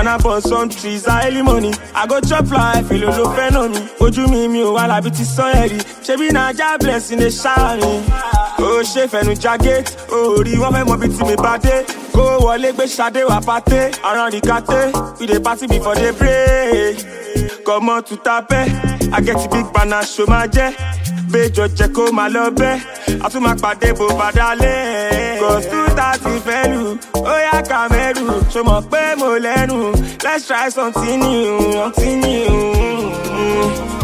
Banana for some trees, early money. I go chop life, feel low pen on me. Ojú mi ò wá lábí ti sọ́yẹ̀rì. Ṣebí Naija blessing dey shower me. Ó ṣe fẹnu jagate, orí wọn fẹ́ mọ bí tí mi bá dé. Kó wọlé gbé Ṣadé wá pàté, around the kàté. We dey party before they pray. Comment tout tapé, I get a big banana show my jet. Béjọ jẹ́ kó máa lọ bẹ́, a tún máa pàdé bó bá dálé. Cause 2:30 fẹ́lú, ó yá Kàmẹ́rù. Ṣo mọ̀ pé mo lẹ́nu, let's try something new, something new.